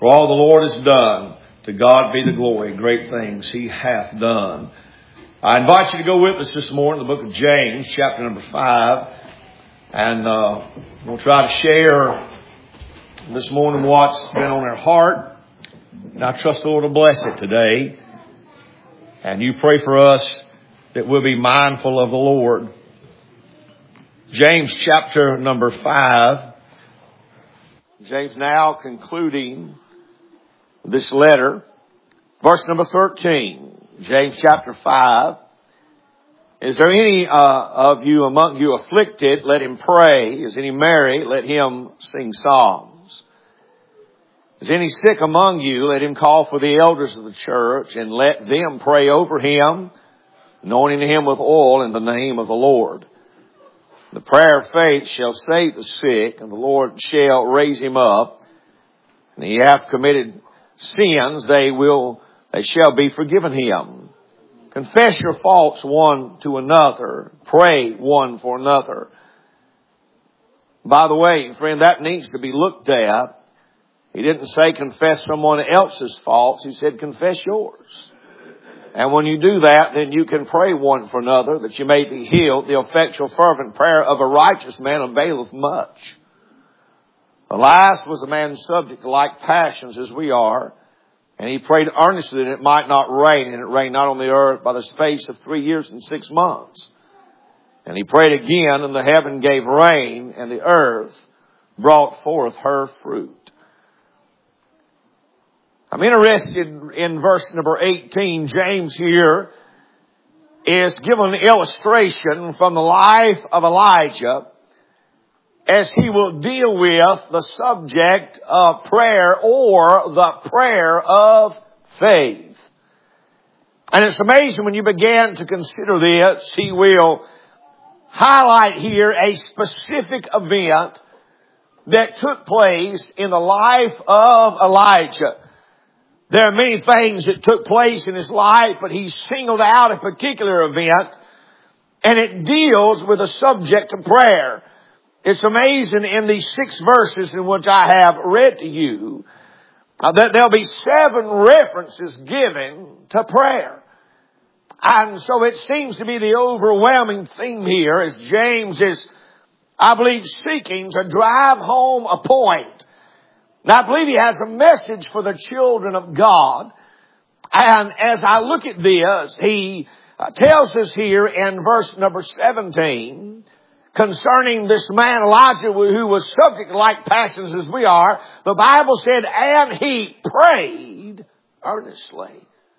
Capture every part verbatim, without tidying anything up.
For all the Lord has done, to God be the glory, great things He hath done. I invite you to go with us this morning in the book of James, chapter number five. And uh, we'll try to share this morning what's been on our heart. And I trust the Lord will bless it today. And you pray for us that we'll be mindful of the Lord. James chapter number five. James now concluding this letter. Verse number thirteen. James chapter five. Is there any uh, of you among you afflicted? Let him pray. Is any merry? Let him sing psalms. Is any sick among you? Let him call for the elders of the church and let them pray over him, anointing him with oil in the name of the Lord. The prayer of faith shall save the sick, and the Lord shall raise him up. And he hath committed sins, they will, they shall be forgiven him. Confess your faults one to another. Pray one for another. By the way, friend, that needs to be looked at. He didn't say confess someone else's faults. He said confess yours. And when you do that, then you can pray one for another that you may be healed. The effectual fervent prayer of a righteous man availeth much. Elias was a man subject to like passions as we are. And he prayed earnestly that it might not rain. And it rained not on the earth by the space of three years and six months. And he prayed again, and the heaven gave rain, and the earth brought forth her fruit. I'm interested in verse number eighteen. James here is given an illustration from the life of Elijah as he will deal with the subject of prayer or the prayer of faith. And it's amazing when you begin to consider this, he will highlight here a specific event that took place in the life of Elijah. There are many things that took place in his life, but he singled out a particular event, and it deals with the subject of prayer. It's amazing in these six verses in which I have read to you uh, that there'll be seven references given to prayer. And so it seems to be the overwhelming theme here as James is, I believe, seeking to drive home a point. Now, I believe he has a message for the children of God. And as I look at this, he tells us here in verse number seventeen, concerning this man Elijah who was subject to like passions as we are, the Bible said, and he prayed earnestly.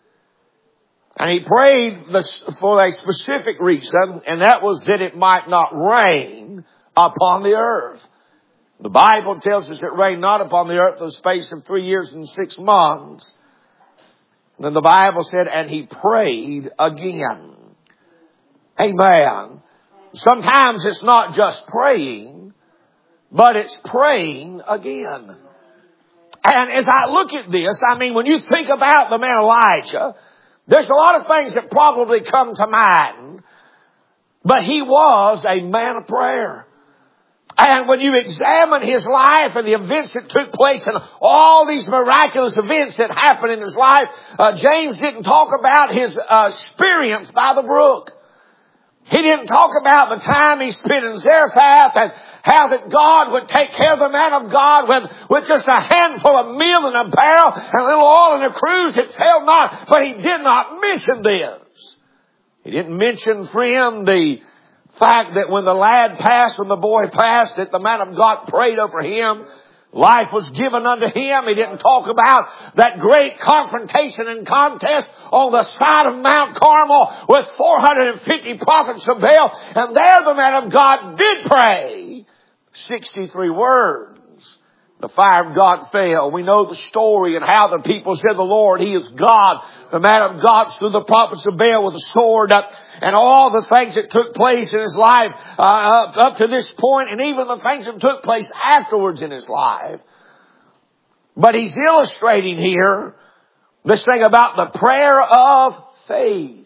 And he prayed for a specific reason, and that was that it might not rain upon the earth. The Bible tells us it rained not upon the earth for the space of three years and six months. And then the Bible said, and he prayed again. Amen. Sometimes it's not just praying, but it's praying again. And as I look at this, I mean, when you think about the man Elijah, there's a lot of things that probably come to mind, but he was a man of prayer. And when you examine his life and the events that took place and all these miraculous events that happened in his life, uh, James didn't talk about his uh, experience by the brook. He didn't talk about the time he spent in Zarephath and how that God would take care of the man of God with, with just a handful of meal in a barrel and a little oil in a cruse. It failed not. But he did not mention this. He didn't mention, friend, the fact that when the lad passed, when the boy passed, that the man of God prayed over him. Life was given unto him. He didn't talk about that great confrontation and contest on the side of Mount Carmel with four hundred fifty prophets of Baal. And there the man of God did pray sixty-three words. The fire of God fell. We know the story and how the people said, the Lord, He is God. The man of God slew the prophets of Baal with a sword. Uh, and all the things that took place in his life uh, up, up to this point, and even the things that took place afterwards in his life. But he's illustrating here this thing about the prayer of faith.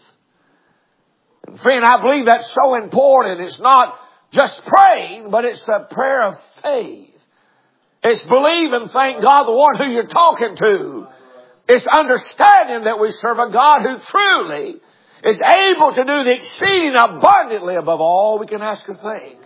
And friend, I believe that's so important. It's not just praying, but it's the prayer of faith. It's believing, thank God, the one who you're talking to. It's understanding that we serve a God who truly is able to do the exceeding abundantly above all we can ask or think.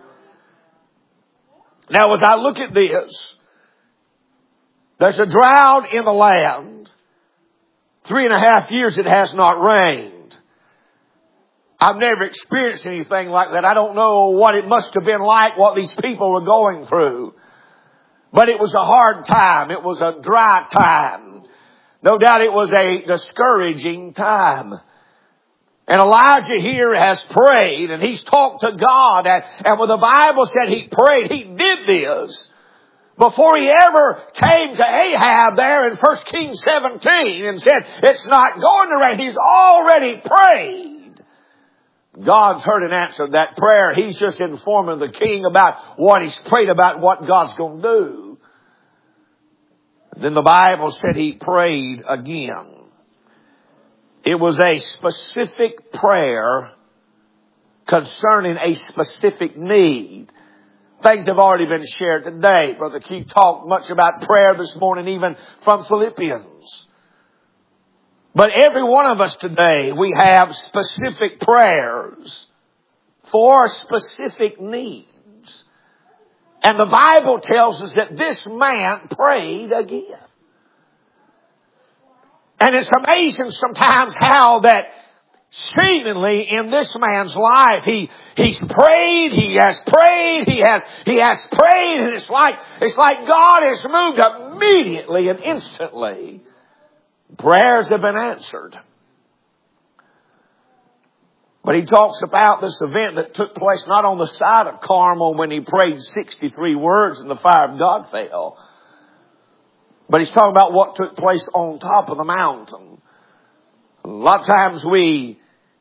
Now, as I look at this, there's a drought in the land. Three and a half years it has not rained. I've never experienced anything like that. I don't know what it must have been like, what these people were going through. But it was a hard time. It was a dry time. No doubt it was a discouraging time. And Elijah here has prayed and he's talked to God. And, and when the Bible said he prayed, he did this before he ever came to Ahab there in First Kings seventeen and said, it's not going to rain. He's already prayed. God's heard and answered that prayer. He's just informing the king about what he's prayed about, what God's going to do. Then the Bible said he prayed again. It was a specific prayer concerning a specific need. Things have already been shared today. Brother Keith talked much about prayer this morning, even from Philippians. But every one of us today, we have specific prayers for specific needs. And the Bible tells us that this man prayed again. And it's amazing sometimes how that seemingly in this man's life, he, he's prayed, he has prayed, he has, he has prayed, and it's like, it's like God has moved immediately and instantly. Prayers have been answered. But he talks about this event that took place not on the side of Carmel when he prayed sixty-three words and the fire of God fell. But he's talking about what took place on top of the mountain. A lot of times we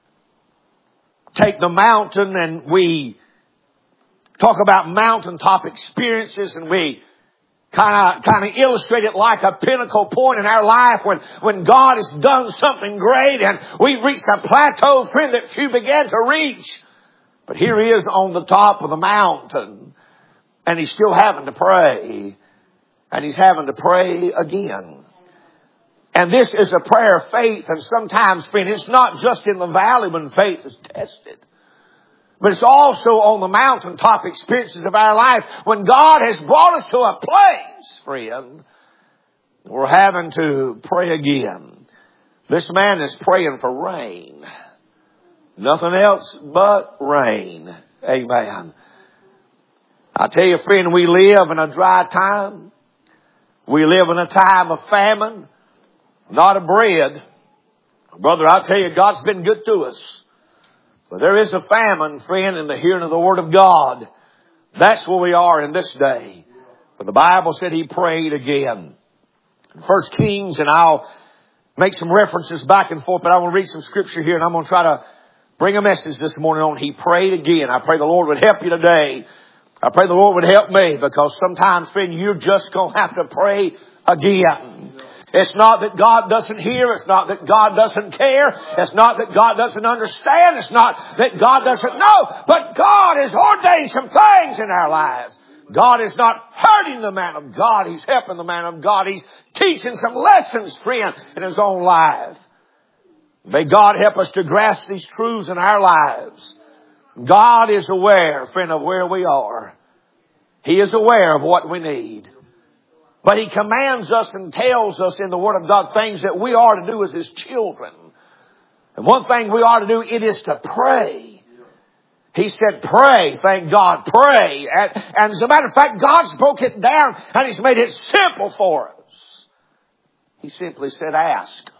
take the mountain and we talk about mountaintop experiences and we kind of kind of illustrate it like a pinnacle point in our life when, when God has done something great and we've reached a plateau, friend, that few began to reach. But here he is on the top of the mountain and he's still having to pray. And he's having to pray again. And this is a prayer of faith. And sometimes, friend, it's not just in the valley when faith is tested. But it's also on the mountaintop experiences of our life when God has brought us to a place, friend, we're having to pray again. This man is praying for rain. Nothing else but rain. Amen. I tell you, friend, we live in a dry time. We live in a time of famine, not of bread. Brother, I tell you, God's been good to us. But there is a famine, friend, in the hearing of the Word of God. That's where we are in this day. But the Bible said he prayed again. In First Kings, and I'll make some references back and forth, but I want to read some scripture here, and I'm going to try to bring a message this morning on he prayed again. I pray the Lord would help you today. I pray the Lord would help me, because sometimes, friend, you're just going to have to pray again. It's not that God doesn't hear. It's not that God doesn't care. It's not that God doesn't understand. It's not that God doesn't know. But God has ordained some things in our lives. God is not hurting the man of God. He's helping the man of God. He's teaching some lessons, friend, in his own life. May God help us to grasp these truths in our lives. God is aware, friend, of where we are. He is aware of what we need. But he commands us and tells us in the Word of God things that we are to do as his children. And one thing we are to do, it is to pray. He said, pray, thank God, pray. And, and as a matter of fact, God's broke it down and he's made it simple for us. He simply said, ask.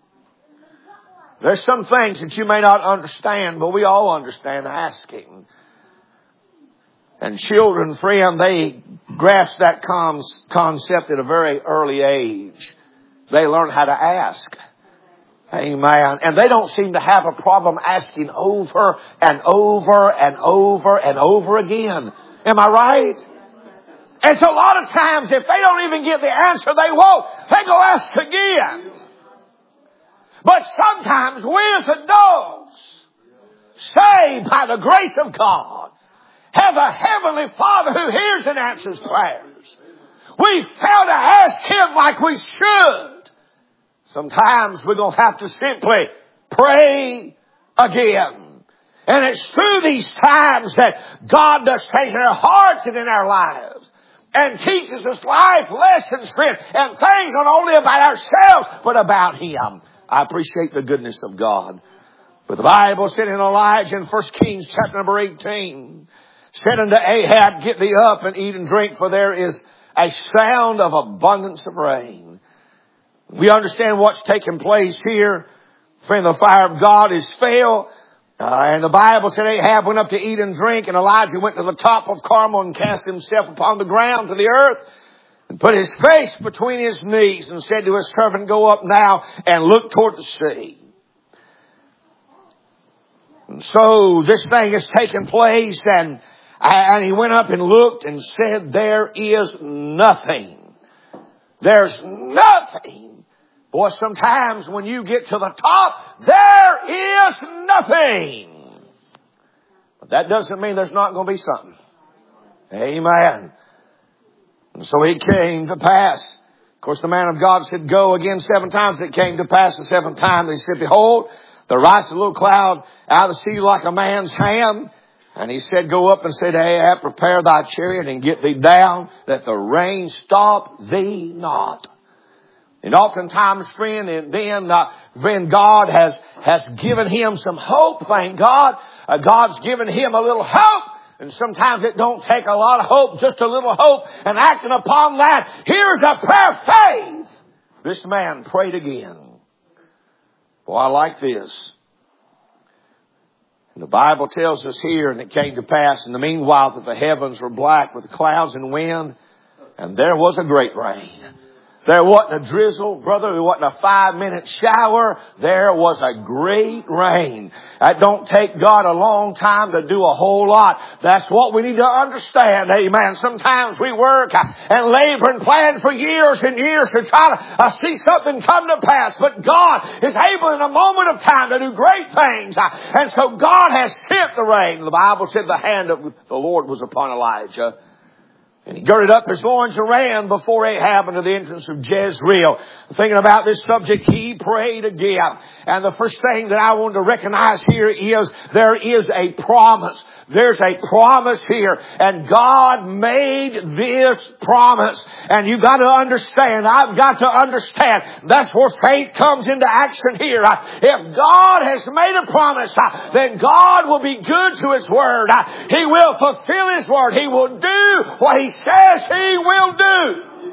There's some things that you may not understand, but we all understand asking. And children, friend, they grasp that concept at a very early age. They learn how to ask. Amen. And they don't seem to have a problem asking over and over and over and over again. Am I right? And so a lot of times, if they don't even get the answer they want, they go ask again. But sometimes with those saved by the grace of God, have a heavenly Father who hears and answers prayers. We fail to ask Him like we should. Sometimes we're going to have to simply pray again. And it's through these times that God does things in our hearts and in our lives. And teaches us life lessons, friend. And things not only about ourselves, but about Him. I appreciate the goodness of God. But the Bible said in Elijah in First Kings chapter number eighteen, said unto Ahab, get thee up and eat and drink, for there is a sound of abundance of rain. We understand what's taking place here. Friend, the fire of God is fell. Uh, and the Bible said Ahab went up to eat and drink, and Elijah went to the top of Carmel and cast himself upon the ground to the earth and put his face between his knees and said to his servant, go up now and look toward the sea. And so this thing has taken place, and, and he went up and looked and said, there is nothing. There's nothing. Boy, sometimes when you get to the top, there is nothing. But that doesn't mean there's not going to be something. Amen. And so it came to pass. Of course, the man of God said, go again seven times. It came to pass the seventh time. He said, behold, there rises a little cloud out of the sea like a man's hand. And he said, go up and say to Ahab, prepare thy chariot and get thee down, that the rain stop thee not. And oftentimes, friend, and then, uh, when God has, has given him some hope, thank God, uh, God's given him a little hope. And sometimes it don't take a lot of hope, just a little hope. And acting upon that, here's a prayer of faith. This man prayed again. Boy, I like this. And the Bible tells us here, and it came to pass in the meanwhile that the heavens were black with clouds and wind, and there was a great rain. There wasn't a drizzle, brother. There wasn't a five-minute shower. There was a great rain. That don't take God a long time to do a whole lot. That's what we need to understand. Amen. Sometimes we work and labor and plan for years and years to try to uh, see something come to pass. But God is able in a moment of time to do great things. And so God has sent the rain. The Bible said the hand of the Lord was upon Elijah. And he girded up his loins and ran before Ahab into the entrance of Jezreel. Thinking about this subject, he prayed again. And the first thing that I want to recognize here is there is a promise. There's a promise here. And God made this promise. And you've got to understand, I've got to understand, that's where faith comes into action here. If God has made a promise, then God will be good to His word. He will fulfill His word. He will do what He says He will do.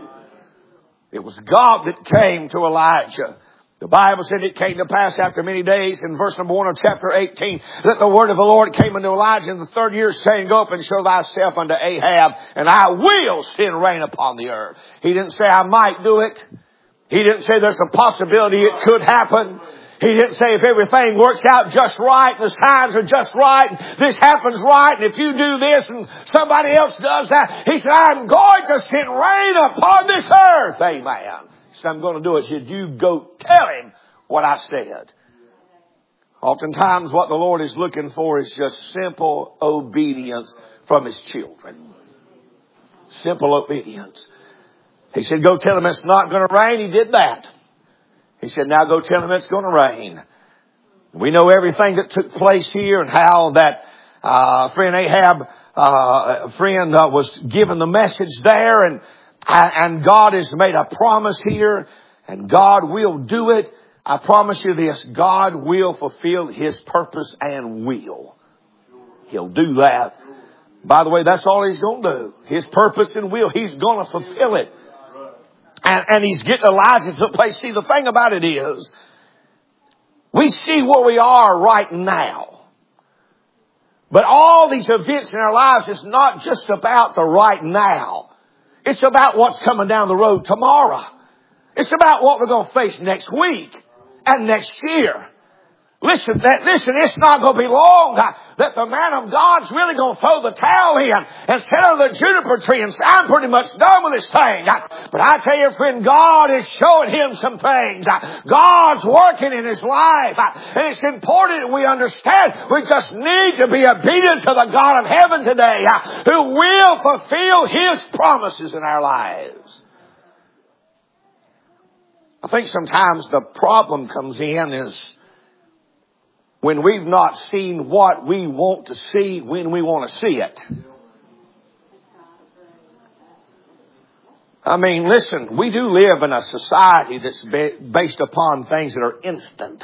It was God that came to Elijah. The Bible said it came to pass after many days in verse number one of chapter eighteen that the word of the Lord came unto Elijah in the third year, saying, go up and show thyself unto Ahab, and I will send rain upon the earth. He didn't say I might do it. He didn't say there's a possibility it could happen. He didn't say if everything works out just right, and the signs are just right, and this happens right, and if you do this and somebody else does that. He said, I'm going to send rain upon this earth. Amen. He said, I'm going to do it. He said, you go tell him what I said. Oftentimes what the Lord is looking for is just simple obedience from His children. Simple obedience. He said, go tell him it's not going to rain. He did that. He said, now go tell him it's going to rain. We know everything that took place here and how that uh friend Ahab, uh friend uh, was given the message there. And, and God has made a promise here. And God will do it. I promise you this, God will fulfill His purpose and will. He'll do that. By the way, that's all He's going to do. His purpose and will. He's going to fulfill it. And, and he's getting Elijah to the place. See, the thing about it is, we see where we are right now. But all these events in our lives is not just about the right now. It's about what's coming down the road tomorrow. It's about what we're going to face next week and next year. Listen, that, listen, it's not going to be long uh, that the man of God's really going to throw the towel in and sit under the juniper tree and say, I'm pretty much done with this thing. Uh, but I tell you, friend, God is showing him some things. Uh, God's working in his life. Uh, and it's important that we understand we just need to be obedient to the God of heaven today uh, who will fulfill his promises in our lives. I think sometimes the problem comes in is when we've not seen what we want to see when we want to see it. I mean, listen, we do live in a society that's based upon things that are instant.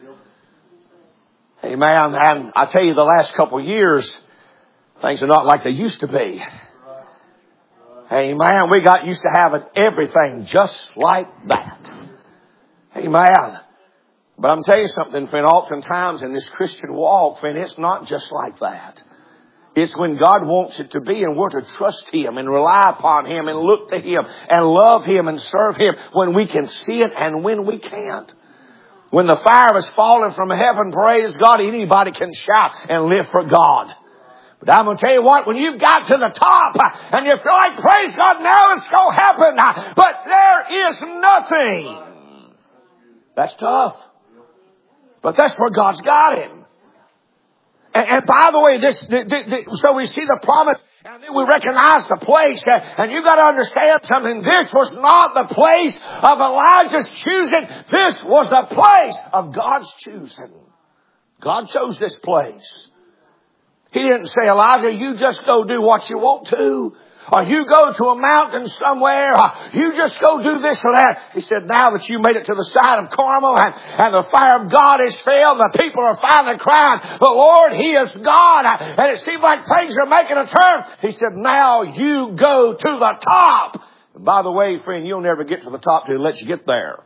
Amen. And I tell you, the last couple of years, things are not like they used to be. Amen. We got used to having everything just like that. Amen. But I'm telling you something, friend, oftentimes in this Christian walk, friend, it's not just like that. It's when God wants it to be, and we're to trust him and rely upon him and look to him and love him and serve him when we can see it and when we can't. When the fire is falling from heaven, praise God, anybody can shout and live for God. But I'm going to tell you what, when you've got to the top and you feel like, praise God, now it's going to happen, but there is nothing. That's tough. But that's where God's got him. And, and by the way, this, the, the, the, so we see the promise and then we recognize the place. And you've got to understand something. This was not the place of Elijah's choosing. This was the place of God's choosing. God chose this place. He didn't say, Elijah, you just go do what you want to. Or you go to a mountain somewhere. Or you just go do this or that. He said, now that you made it to the side of Carmel and, and the fire of God is filled, the people are finally crying, the Lord, he is God. And it seems like things are making a turn. He said, now you go to the top. And by the way, friend, you'll never get to the top till he lets you get there.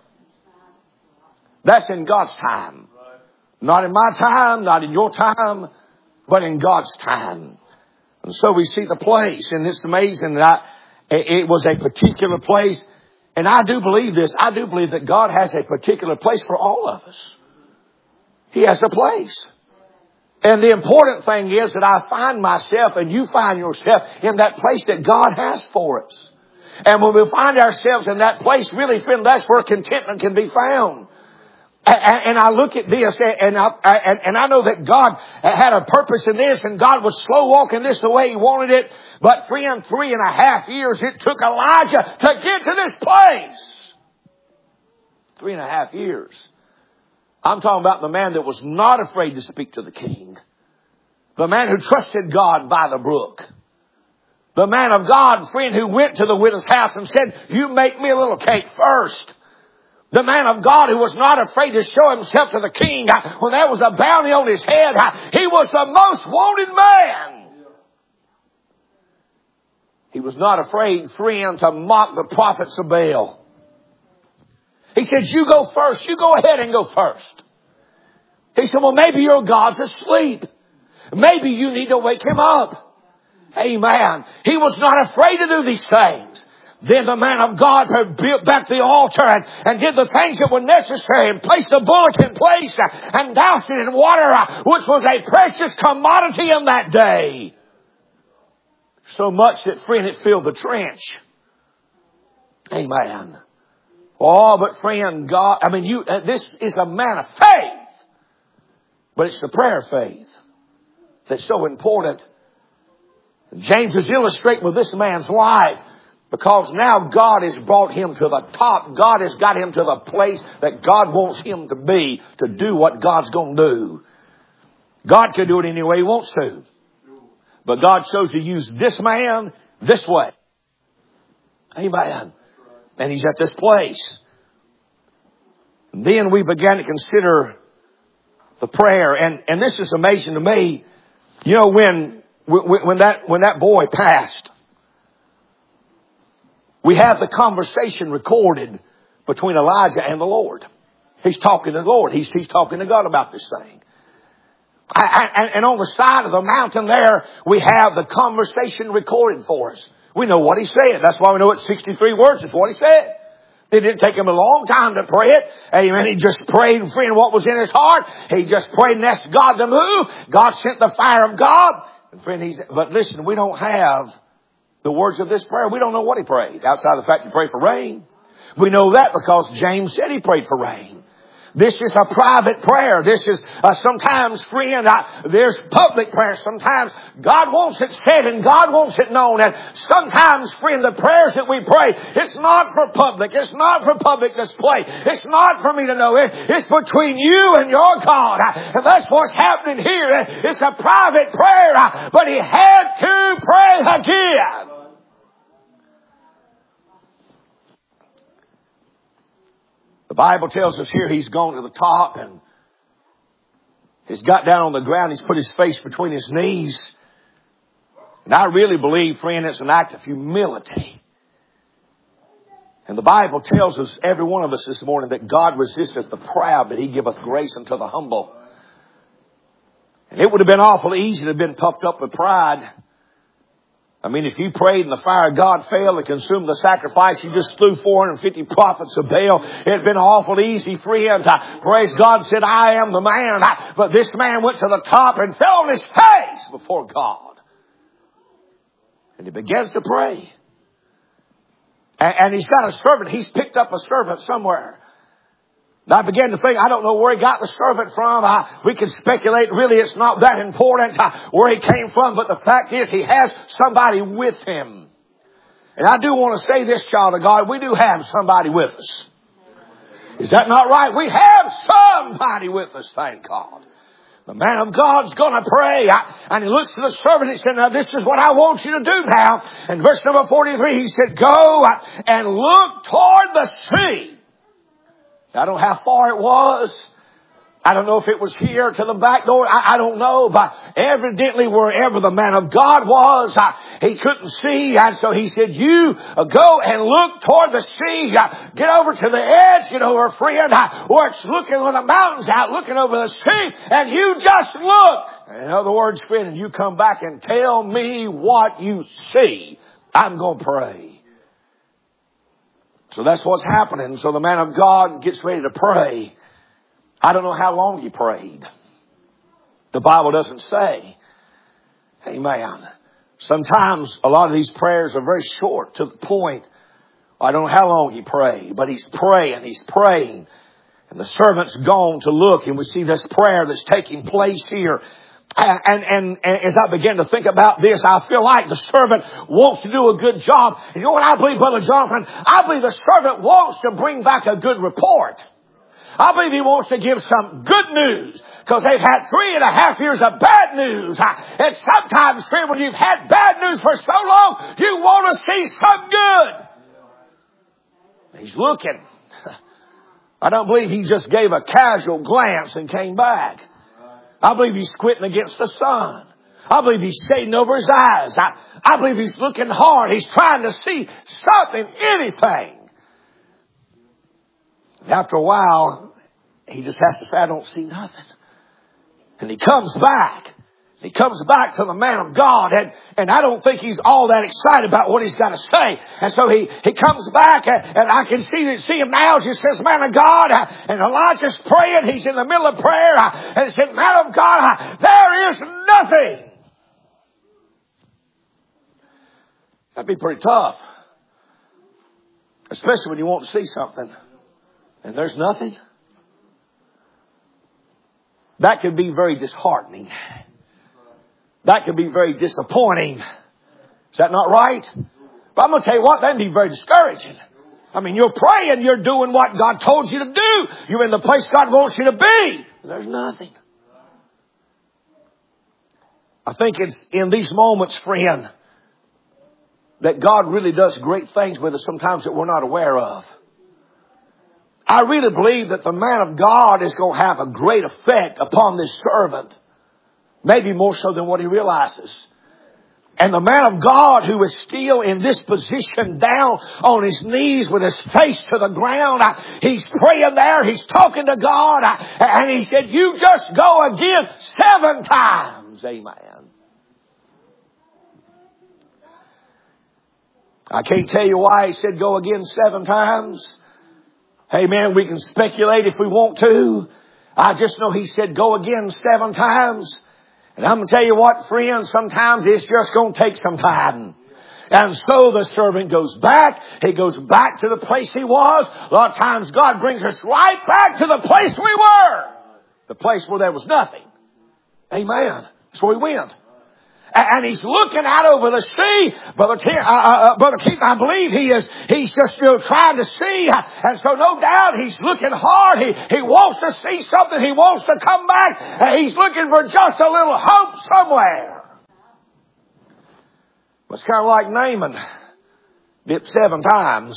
That's in God's time. Not in my time, not in your time, but in God's time. And so we see the place, and it's amazing that I, it was a particular place. And I do believe this. I do believe that God has a particular place for all of us. He has a place. And the important thing is that I find myself and you find yourself in that place that God has for us. And when we find ourselves in that place, really, friend, that's where contentment can be found. And I look at this, and I, and I know that God had a purpose in this, and God was slow walking this the way he wanted it. But three and three and a half years it took Elijah to get to this place. Three and a half years. I'm talking about the man that was not afraid to speak to the king. The man who trusted God by the brook. The man of God, friend, who went to the widow's house and said, you make me a little cake first. The man of God who was not afraid to show himself to the king when there was a bounty on his head. He was the most wanted man. He was not afraid, friend, to mock the prophets of Baal. He said, you go first. You go ahead and go first. He said, well, maybe your God's asleep. Maybe you need to wake him up. Amen. He was not afraid to do these things. Then the man of God built back the altar and, and did the things that were necessary and placed the bullock in place and doused it in water, which was a precious commodity in that day. So much that, friend, it filled the trench. Amen. Oh, but friend, God, I mean, you, uh, this is a man of faith. But it's the prayer of faith that's so important. James is illustrating with this man's life. Because now God has brought him to the top. God has got him to the place that God wants him to be to do what God's going to do. God can do it any way he wants to. But God chose to use this man this way. Amen. And he's at this place. And then we began to consider the prayer. And, and this is amazing to me. You know, when, when that, when that boy passed, we have the conversation recorded between Elijah and the Lord. He's talking to the Lord. He's, he's talking to God about this thing. I, I, and on the side of the mountain there, we have the conversation recorded for us. We know what he said. That's why we know it's sixty-three words. It's what he said. It didn't take him a long time to pray it. Amen. He just prayed, friend, what was in his heart. He just prayed and asked God to move. God sent the fire of God. And friend, he's, but listen, we don't have the words of this prayer. We don't know what he prayed, outside of the fact he prayed for rain. We know that because James said he prayed for rain. This is a private prayer. This is uh, sometimes, friend, uh, there's public prayer. Sometimes God wants it said and God wants it known. And sometimes, friend, the prayers that we pray, it's not for public. It's not for public display. It's not for me to know. It, it's between you and your God. Uh, and that's what's happening here. It's a private prayer. Uh, but he had to pray again. The Bible tells us here he's gone to the top and he's got down on the ground. He's put his face between his knees. And I really believe, friend, it's an act of humility. And the Bible tells us, every one of us this morning, that God resisteth the proud, but he giveth grace unto the humble. And it would have been awful easy to have been puffed up with pride. I mean, if you prayed and the fire of God failed to consume the sacrifice, you just slew four hundred fifty prophets of Baal. It had been awful easy, friend. Uh, praise God, said, I am the man. Uh, but this man went to the top and fell on his face before God. And he begins to pray. And, and he's got a servant. He's picked up a servant somewhere. And I began to think, I don't know where he got the servant from. Uh, we can speculate. Really, it's not that important uh, where he came from. But the fact is, he has somebody with him. And I do want to say this, child of God. We do have somebody with us. Is that not right? We have somebody with us, thank God. The man of God's going to pray. Uh, and he looks to the servant and he said, now this is what I want you to do now. And verse number forty-three, he said, go uh, and look toward the sea. I don't know how far it was. I don't know if it was here to the back door. I, I don't know. But evidently wherever the man of God was, uh, he couldn't see. And so he said, you uh, go and look toward the sea. Uh, get over to the edge. Get over, friend, uh, where it's looking when the mountain's out, looking over the sea. And you just look. In other words, friend, you come back and tell me what you see. I'm going to pray. So that's what's happening. So the man of God gets ready to pray. I don't know how long he prayed. The Bible doesn't say. Amen. Sometimes a lot of these prayers are very short, to the point. I don't know how long he prayed, but he's praying, he's praying. And the servant's gone to look, and we see this prayer that's taking place here. And, and, and as I began to think about this, I feel like the servant wants to do a good job. And you know what I believe, Brother Jonathan? I believe the servant wants to bring back a good report. I believe he wants to give some good news, because they've had three and a half years of bad news. And sometimes, friend, when you've had bad news for so long, you want to see some good. He's looking. I don't believe he just gave a casual glance and came back. I believe he's squinting against the sun. I believe he's shading over his eyes. I, I believe he's looking hard. He's trying to see something, anything. And after a while, he just has to say, I don't see nothing. And he comes back. He comes back to the man of God, and, and I don't think he's all that excited about what he's got to say. And so he, he comes back, and, and I can see, see him now as he says, man of God, and Elijah's praying. He's in the middle of prayer, and he said, man of God, there is nothing. That'd be pretty tough. Especially when you want to see something, and there's nothing. That could be very disheartening. That could be very disappointing. Is that not right? But I'm going to tell you what, that'd be very discouraging. I mean, you're praying, you're doing what God told you to do. You're in the place God wants you to be. There's nothing. I think it's in these moments, friend, that God really does great things with us sometimes that we're not aware of. I really believe that the man of God is going to have a great effect upon this servant. Maybe more so than what he realizes. And the man of God who is still in this position, down on his knees with his face to the ground, he's praying there, he's talking to God, and he said, you just go again seven times. Amen. I can't tell you why he said go again seven times. Amen. We can speculate if we want to. I just know he said go again seven times. And I'm going to tell you what, friends, sometimes it's just going to take some time. And so the servant goes back. He goes back to the place he was. A lot of times God brings us right back to the place we were. The place where there was nothing. Amen. That's where we went. And he's looking out over the sea. Brother, Tim, uh, uh, Brother Keith, I believe he is, he's just, you know, trying to see. And so no doubt he's looking hard. He, he wants to see something. He wants to come back. And he's looking for just a little hope somewhere. It's kind of like Naaman. Dipped seven times.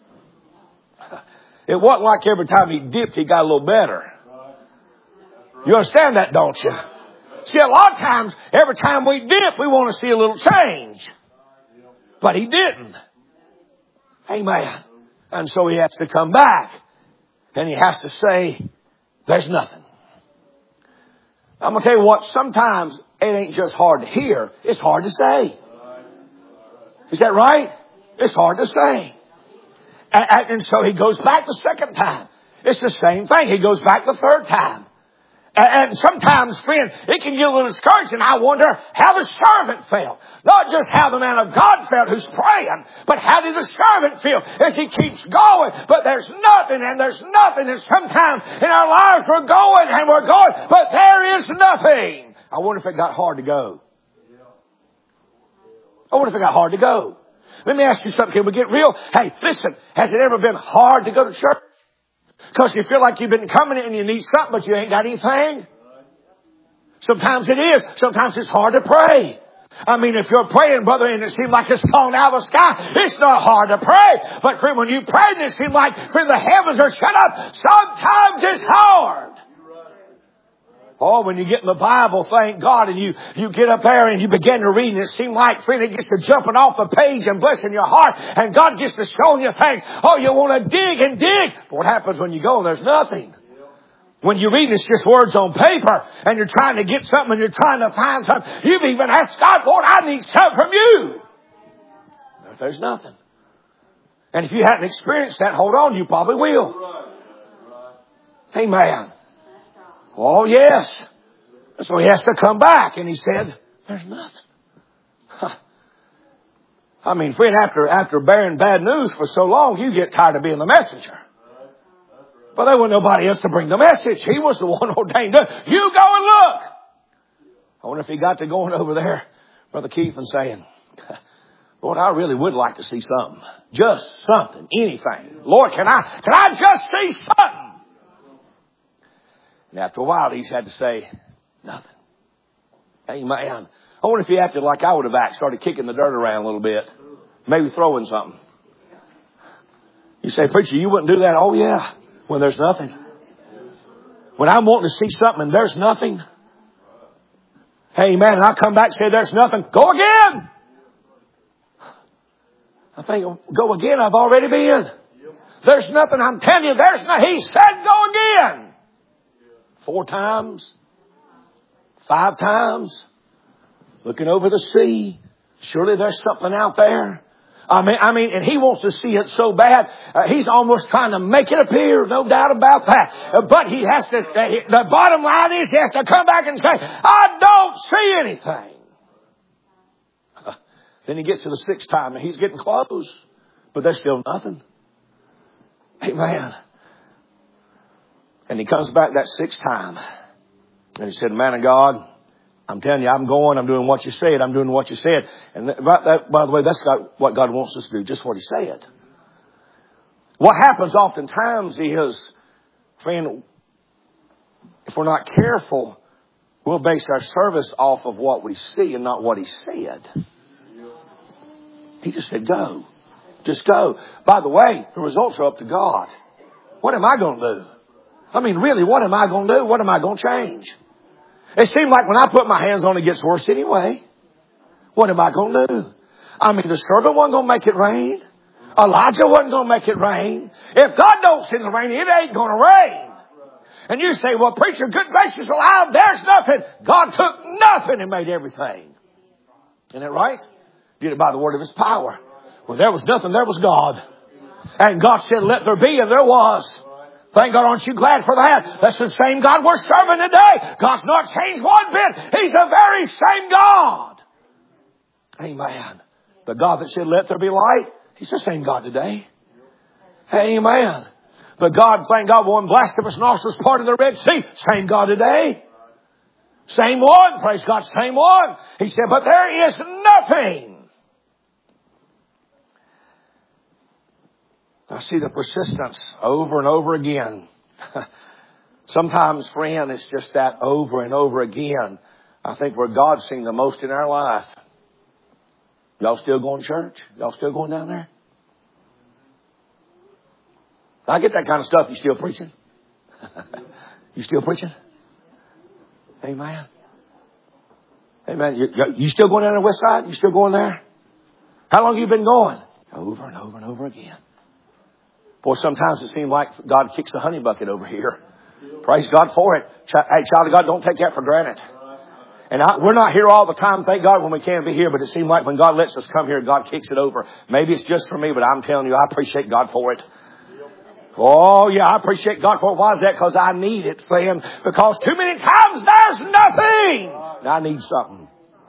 It wasn't like every time he dipped, he got a little better. You understand that, don't you? See, a lot of times, every time we dip, we want to see a little change. But he didn't. Amen. And so he has to come back. And he has to say, there's nothing. I'm going to tell you what, sometimes it ain't just hard to hear. It's hard to say. Is that right? It's hard to say. And, and, and so he goes back the second time. It's the same thing. He goes back the third time. And sometimes, friend, it can get a little discouraged, and I wonder how the servant felt. Not just how the man of God felt who's praying, but how did the servant feel as he keeps going? But there's nothing, and there's nothing, and sometimes in our lives we're going, and we're going, but there is nothing. I wonder if it got hard to go. I wonder if it got hard to go. Let me ask you something. Can we get real? Hey, listen, has it ever been hard to go to church? Because you feel like you've been coming in and you need something, but you ain't got anything. Sometimes it is. Sometimes it's hard to pray. I mean, if you're praying, brother, and it seems like it's falling out of the sky, it's not hard to pray. But friend, when you pray and it seems like, friend, the heavens are shut up, sometimes it's hard. Oh, when you get in the Bible, thank God, and you, you get up there and you begin to read, and it seems like, friend, it gets to jumping off the page and blessing your heart, and God gets to showing you things. Oh, you want to dig and dig. But what happens when you go and there's nothing? When you read, it's just words on paper, and you're trying to get something, and you're trying to find something. You've even asked God, Lord, I need something from you. But there's nothing. And if you hadn't experienced that, hold on, you probably will. Amen. Oh, yes. So he has to come back. And he said, there's nothing. Huh. I mean, friend, after, after bearing bad news for so long, you get tired of being the messenger. But there wasn't nobody else to bring the message. He was the one ordained to. You go and look. I wonder if he got to going over there, Brother Keith, and saying, Lord, I really would like to see something. Just something. Anything. Lord, can I, can I just see something? And after a while, he's had to say, nothing. Amen. I wonder if he acted like I would have acted, started kicking the dirt around a little bit. Maybe throwing something. You say, preacher, you wouldn't do that? Oh, yeah. When there's nothing. When I'm wanting to see something and there's nothing. Amen. And I come back and say, there's nothing. Go again. I think, go again. I've already been. There's nothing. I'm telling you, there's nothing. He said, go again. Four times, five times, looking over the sea. Surely there's something out there. I mean, I mean, and he wants to see it so bad. Uh, he's almost trying to make it appear, no doubt about that. Uh, but he has to, uh, he, the bottom line is he has to come back and say, I don't see anything. Uh, then he gets to the sixth time and he's getting close, but there's still nothing. Amen. And he comes back that sixth time. And he said, man of God, I'm telling you, I'm going, I'm doing what you said, I'm doing what you said. And that, that, by the way, that's God, what God wants us to do, just what he said. What happens oftentimes is, friend, if we're not careful, we'll base our service off of what we see and not what he said. He just said, go. Just go. By the way, the results are up to God. What am I going to do? I mean, really, what am I going to do? What am I going to change? It seemed like when I put my hands on it, it gets worse anyway. What am I going to do? I mean, the servant wasn't going to make it rain. Elijah wasn't going to make it rain. If God don't send the rain, it ain't going to rain. And you say, well, preacher, good gracious alive, there's nothing. God took nothing and made everything. Isn't that right? Did it by the word of his power. Well, there was nothing, there was God. And God said, let there be, and there was. Thank God, aren't you glad for that? That's the same God we're serving today. God's not changed one bit. He's the very same God. Amen. The God that said, let there be light, He's the same God today. Amen. The God, thank God, one blasphemous nostrils part of the Red Sea, same God today. Same one, praise God, same one. He said, but there is nothing. I see the persistence over and over again. Sometimes, friend, it's just that over and over again. I think where God's seen the most in our life. Y'all still going to church? Y'all still going down there? I get that kind of stuff. You still preaching? You still preaching? Amen. Amen. You, you still going down the west side? You still going there? How long have you been going? Over and over and over again. Boy, sometimes it seems like God kicks the honey bucket over here. Praise God for it. Hey, child of God, don't take that for granted. And I, we're not here all the time, thank God, when we can't be here. But it seems like when God lets us come here, God kicks it over. Maybe it's just for me, but I'm telling you, I appreciate God for it. Oh, yeah, I appreciate God for it. Why is that? Because I need it, friend. Because too many times there's nothing. And I need something.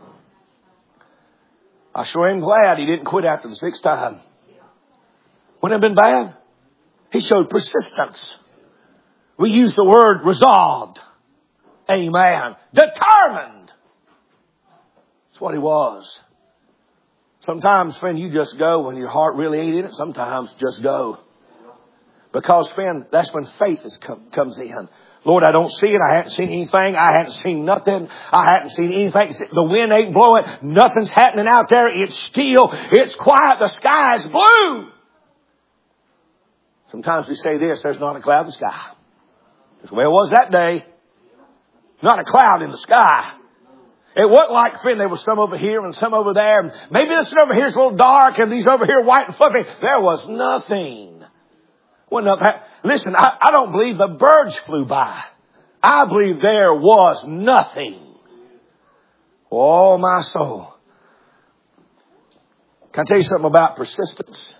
I sure am glad He didn't quit after the sixth time. Wouldn't it have been bad? He showed persistence. We use the word resolved. Amen. Determined. That's what He was. Sometimes, friend, you just go when your heart really ain't in it. Sometimes just go. Because, friend, that's when faith is com- comes in. Lord, I don't see it. I haven't seen anything. I haven't seen nothing. I haven't seen anything. The wind ain't blowing. Nothing's happening out there. It's still. It's quiet. The sky is blue. Sometimes we say this, there's not a cloud in the sky. That's the way it was that day. Not a cloud in the sky. It wasn't like, friend, there was some over here and some over there. Maybe this one over here is a little dark and these over here white and fluffy. There was nothing. Well, nothing. Listen, I, I don't believe the birds flew by. I believe there was nothing. Oh, my soul. Can I tell you something about persistence?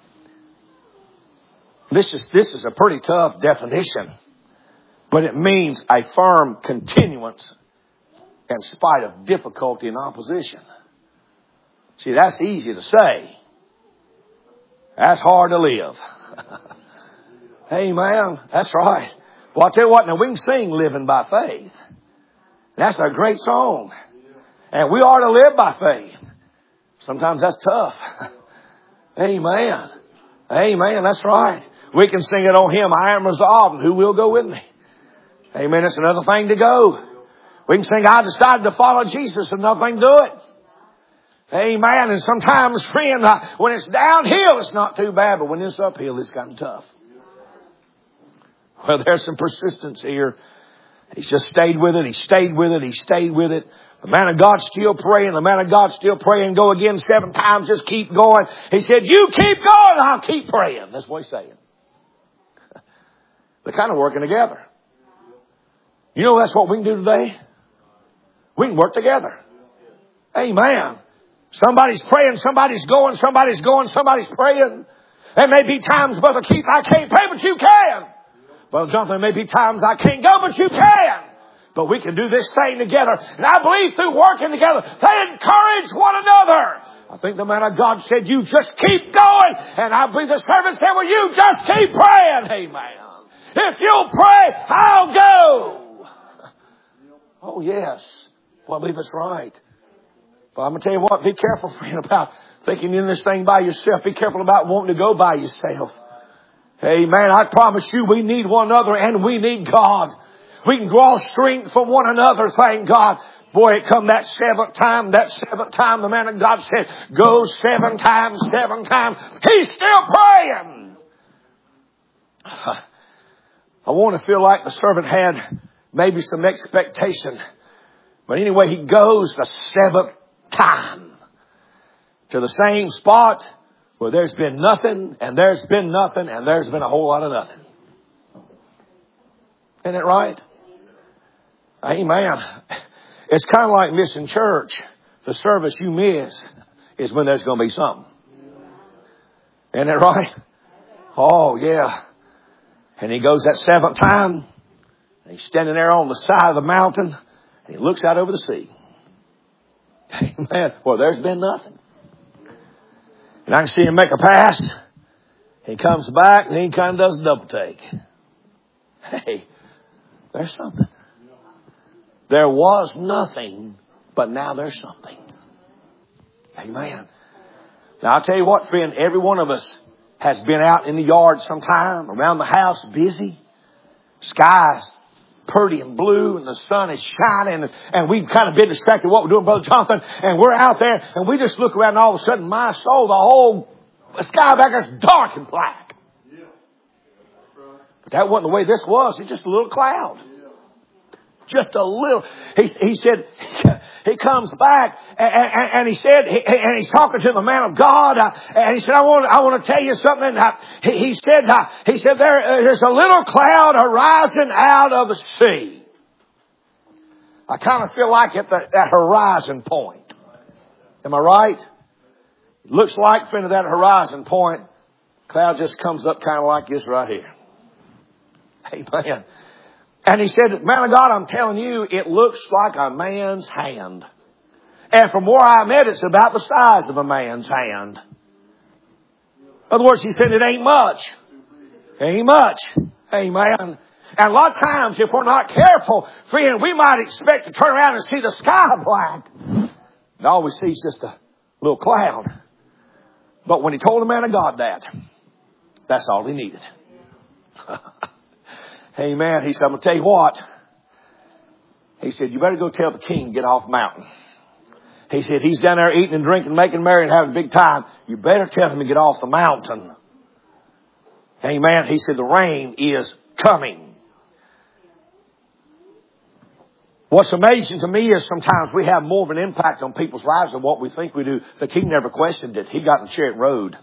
This is, this is a pretty tough definition, but it means a firm continuance in spite of difficulty and opposition. See, that's easy to say. That's hard to live. Amen. That's right. Well, I'll tell you what, now we can sing Living by Faith. That's a great song. And we are to live by faith. Sometimes that's tough. Amen. Amen. That's right. We can sing it on Him. I am resolved, and who will go with me? Amen. It's another thing to go. We can sing, I decided to follow Jesus, and nothing to do it. Amen. And sometimes, friend, when it's downhill, it's not too bad. But when it's uphill, it's gotten tough. Well, there's some persistence here. He's just stayed with it. He stayed with it. He stayed with it. The man of God still praying. The man of God still praying. Go again seven times. Just keep going. He said, you keep going. I'll keep praying. That's what he's saying. They're kind of working together. You know, that's what we can do today. We can work together. Amen. Somebody's praying. Somebody's going. Somebody's going. Somebody's praying. There may be times, Brother Keith, I can't pray, but you can. Brother Jonathan, there may be times I can't go, but you can. But we can do this thing together. And I believe through working together, they encourage one another. I think the man of God said, you just keep going. And I believe the servant said, well, you just keep praying. Amen. If you'll pray, I'll go. Oh, yes. Well, I believe it's right. But I'm going to tell you what, be careful, friend, about thinking in this thing by yourself. Be careful about wanting to go by yourself. Amen. I promise you, we need one another and we need God. We can draw strength from one another, thank God. Boy, it come that seventh time, that seventh time, the man of God said, go seven times, seven times. He's still praying. I want to feel like the servant had maybe some expectation. But anyway, he goes the seventh time to the same spot where there's been nothing, and there's been nothing, and there's been a whole lot of nothing. Isn't it right? Amen. It's kind of like missing church. The service you miss is when there's going to be something. Isn't it right? Oh, yeah. And he goes that seventh time. And he's standing there on the side of the mountain. And he looks out over the sea. Amen. Well, there's been nothing. And I can see him make a pass. He comes back and he kind of does a double take. Hey, there's something. There was nothing, but now there's something. Amen. Now I'll tell you what, friend, every one of us has been out in the yard sometime, around the house, busy. Sky's pretty and blue and the sun is shining and, and we've kind of been distracted what we're doing, Brother Jonathan, and we're out there and we just look around and all of a sudden, my soul, the whole sky back there's dark and black. But that wasn't the way this was. It's just a little cloud. Just a little. He, he said, he comes back and, and, and he said, and he's talking to the man of God. Uh, and he said, I want, I want to tell you something. Uh, he, he said, uh, he said, there, there's a little cloud arising out of the sea. I kind of feel like at the, that horizon point. Am I right? It looks like, friend, of that horizon point, cloud just comes up kind of like this right here. Amen. And he said, man of God, I'm telling you, it looks like a man's hand. And from where I'm at, it's about the size of a man's hand. In other words, he said, it ain't much. Ain't much. Amen. And a lot of times, if we're not careful, friend, we might expect to turn around and see the sky black. And all we see is just a little cloud. But when he told the man of God that, that's all he needed. Amen. He said, I'm going to tell you what. He said, you better go tell the king to get off the mountain. He said, he's down there eating and drinking, making merry and having a big time. You better tell him to get off the mountain. Amen. He said, the rain is coming. What's amazing to me is sometimes we have more of an impact on people's lives than what we think we do. The king never questioned it. He got in the chariot road.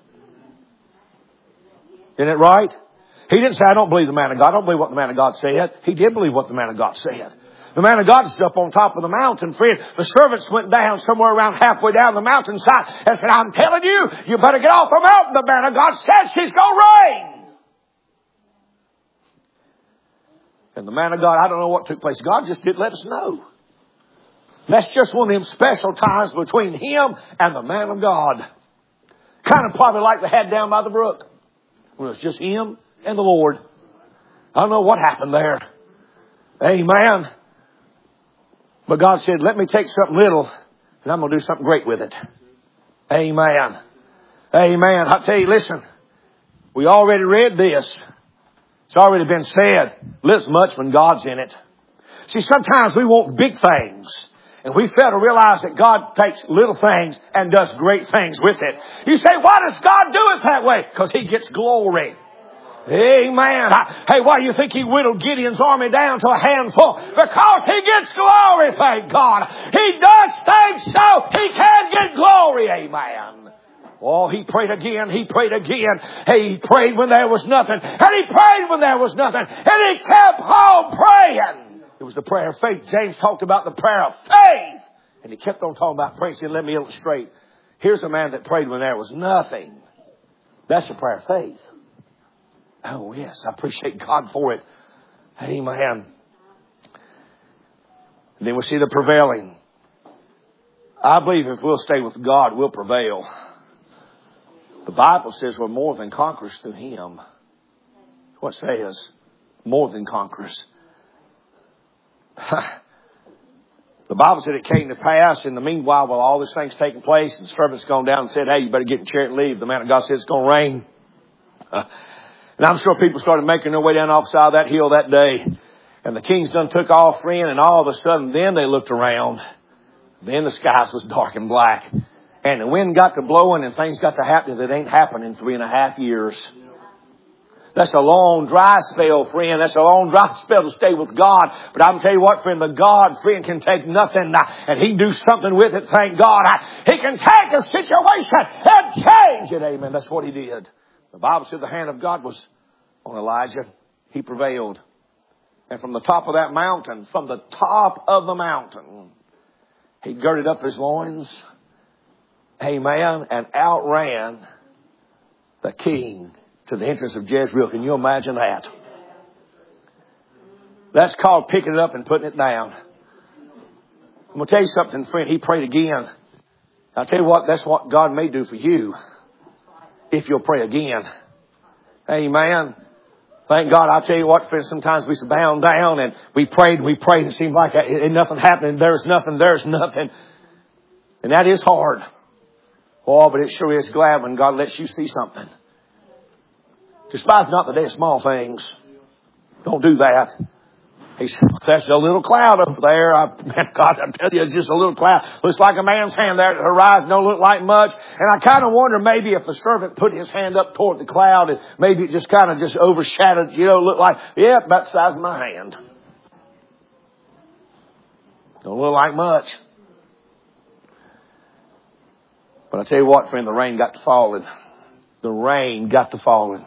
Isn't it right? He didn't say, I don't believe the man of God. I don't believe what the man of God said. He did believe what the man of God said. The man of God stood up on top of the mountain, friend. The servants went down somewhere around halfway down the mountainside and said, I'm telling you, you better get off the mountain. The man of God says she's going to rain. And the man of God, I don't know what took place. God just didn't let us know. That's just one of them special times between him and the man of God. Kind of probably like they had down by the brook. When it was just him and the Lord. I don't know what happened there. Amen. But God said, let me take something little and I'm going to do something great with it. Amen. Amen. I tell you, listen, we already read this. It's already been said. Little much when God's in it. See, sometimes we want big things. And we fail to realize that God takes little things and does great things with it. You say, why does God do it that way? Because he gets glory. Amen. Hey, why do you think he whittled Gideon's army down to a handful? Because he gets glory, thank God. He does things so he can get glory. Amen. Oh, he prayed again. He prayed again. Hey, he prayed when there was nothing. And he prayed when there was nothing. And he kept on praying. It was the prayer of faith. James talked about the prayer of faith. And he kept on talking about prayer. He said, let me illustrate. Here's a man that prayed when there was nothing. That's a prayer of faith. Oh, yes. I appreciate God for it. Amen. And then we see the prevailing. I believe if we'll stay with God, we'll prevail. The Bible says we're more than conquerors through him. What says? More than conquerors. The Bible said it came to pass in the meanwhile while all these things taking place and the servants gone down and said, hey, you better get in the chariot and leave. The man of God said it's going to rain. Uh, and I'm sure people started making their way down off the side of that hill that day. And the kings done took off, friend, and all of a sudden then they looked around. Then the skies was dark and black. And the wind got to blowing and things got to happening that ain't happened in three and a half years. That's a long dry spell, friend. That's a long dry spell to stay with God. But I'm tell you what, friend, the God, friend, can take nothing and he can do something with it, thank God. He can take a situation and change it. Amen. That's what he did. The Bible said the hand of God was on Elijah. He prevailed. And from the top of that mountain, from the top of the mountain, he girded up his loins. Amen. And outran the king to the entrance of Jezreel. Can you imagine that? That's called picking it up and putting it down. I'm going to tell you something, friend. He prayed again. I'll tell you what, that's what God may do for you if you'll pray again. Amen. Thank God. I'll tell you what, friends, sometimes we bound down and we prayed, we prayed, and it seemed like it, nothing happened. There's nothing, there's nothing. And that is hard. Oh, but it sure is glad when God lets you see something. Despise not the day of small things. Don't do that. He said, that's a little cloud over there. I, man, God, I'm telling you, it's just a little cloud. Looks like a man's hand there at the horizon. Don't look like much. And I kind of wonder maybe if the servant put his hand up toward the cloud and maybe it just kind of just overshadowed, you know, look like, yeah, about the size of my hand. Don't look like much. But I tell you what, friend, the rain got to falling. The rain got to falling.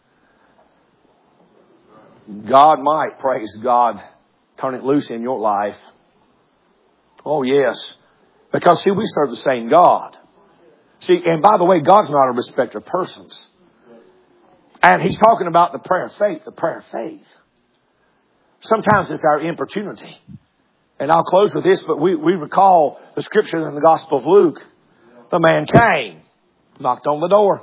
God might, praise God, turn it loose in your life. Oh, yes. Because, see, we serve the same God. See, and by the way, God's not a respecter of persons. And He's talking about the prayer of faith, the prayer of faith. Sometimes it's our importunity. And I'll close with this, but we, we recall the scripture in the Gospel of Luke. The man came, knocked on the door.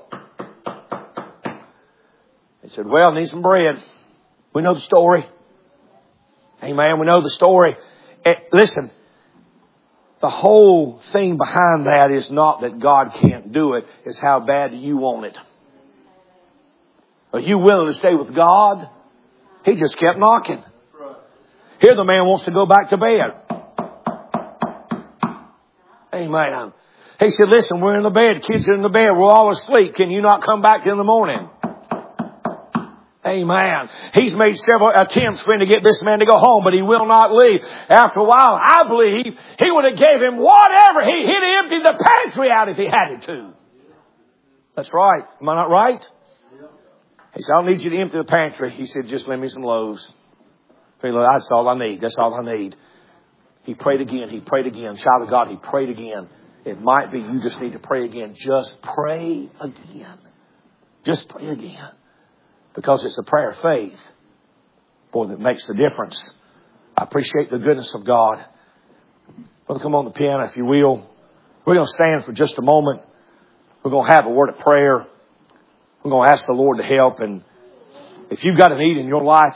He said, well, I need some bread. We know the story. Amen. We know the story. Eh, listen, the whole thing behind that is not that God can't do it. It's how bad do you want it. Are you willing to stay with God? He just kept knocking. Here the man wants to go back to bed. Amen. He said, listen, we're in the bed. Kids are in the bed. We're all asleep. Can you not come back in the morning? Amen. He's made several attempts for him to get this man to go home, but he will not leave. After a while, I believe he would have gave him whatever. He, he'd have emptied the pantry out if he had to. That's right. Am I not right? He said, I don't need you to empty the pantry. He said, just lend me some loaves. That's all I need. That's all I need. He prayed again. He prayed again. Child of God, he prayed again. It might be you just need to pray again. Just pray again. Just pray again. Because it's a prayer of faith. Boy, that makes the difference. I appreciate the goodness of God. Brother, come on the piano if you will. We're going to stand for just a moment. We're going to have a word of prayer. We're going to ask the Lord to help. And if you've got a need in your life,